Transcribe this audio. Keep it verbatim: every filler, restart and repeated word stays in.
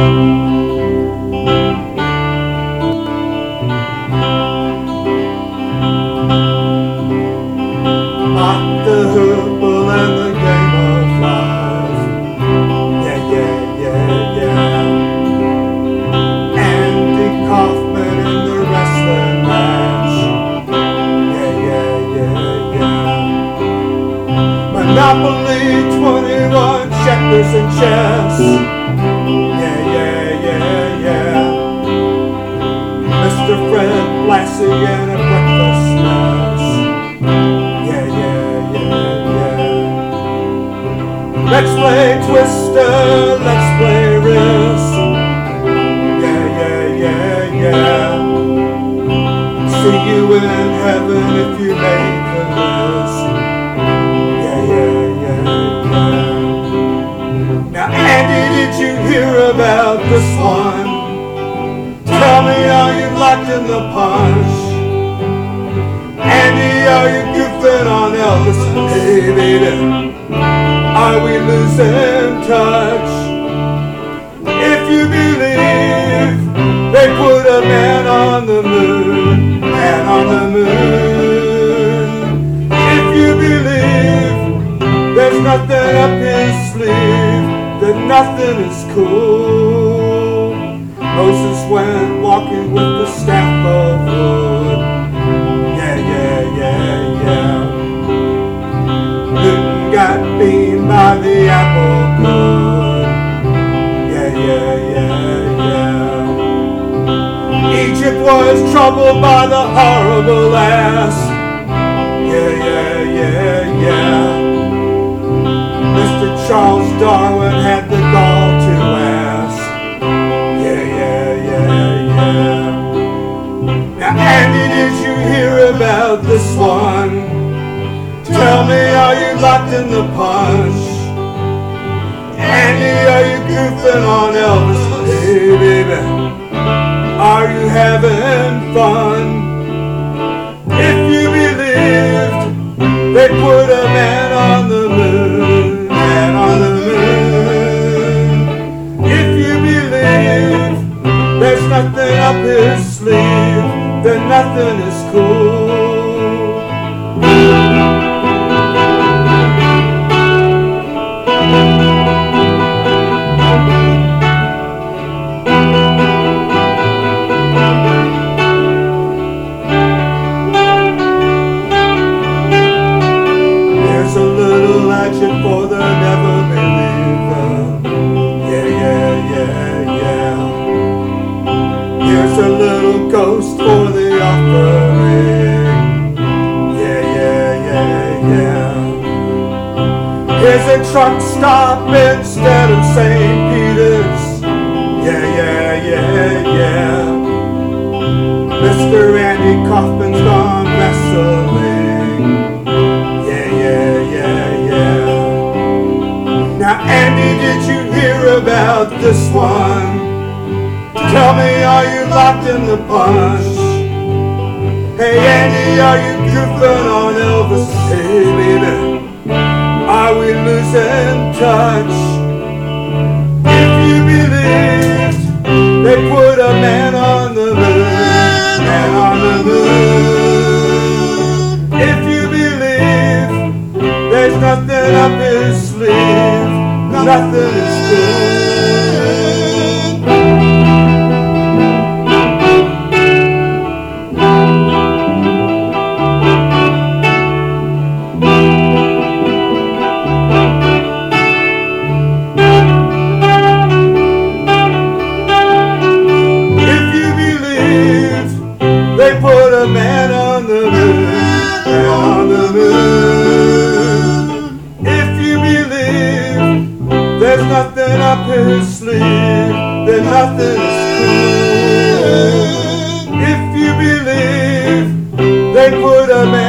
Not the hoople and the game of life. Yeah, yeah, yeah, yeah. Andy Kaufman in the wrestling match. Yeah, yeah, yeah, yeah. Monopoly, twenty-one, checkers and chess. Yeah, yeah, yeah, yeah. Mister Fred Blassie and a breakfast mess. Yeah, yeah, yeah, yeah. Let's play Twister, let's play Risk. Yeah, yeah, yeah, yeah. See you in heaven if you make the list. Yeah, yeah, yeah, yeah. Now, Andy, did you hear about this one? Tell me, are you locked in the punch? Andy, are you goofing on Elvis? Hey, baby, are we losing touch? If you believe they put a man on the moon, man on the moon. If you believe there's nothing up his sleeve, then nothing is cool. Moses went walking with the staff of wood. Yeah, yeah, yeah, yeah. Newton got beamed by the apple good. Yeah, yeah, yeah, yeah. Egypt was troubled by the horrible ass. Yeah, yeah, yeah, yeah. Mister Charles Darwin had the gall to ask. Yeah, yeah, yeah, yeah. Now, Andy, did you hear about this one? Tell me, are you locked in the punch? Andy, are you goofing on Elvis? Hey, baby, are you having fun? If you believed they put a man on the moon, man on the moon. If you believe there's nothing up his sleeve, then nothing is cool. There's a little legend for the never believer. Yeah, yeah, yeah, yeah. Here's a little ghost for the offering. Yeah, yeah, yeah, yeah. Here's a truck stop instead of Saint Peter's. Yeah, yeah, yeah, yeah. Mister Andy Kaufman's gone wrestling. Yeah, yeah, yeah, yeah. Now, Andy, did you hear about this one? Tell me, are you locked in the punch? Hey, Andy, are you goofing on Elvis? Hey, baby, are we losing touch? If you believed they put a man on the moon, man on the moon. If you believe there's nothing up his sleeve, nothing is cool. They put a man on the moon, man on the moon. If you believe there's nothing up his sleeve, then nothing is cool. If you believe they put a man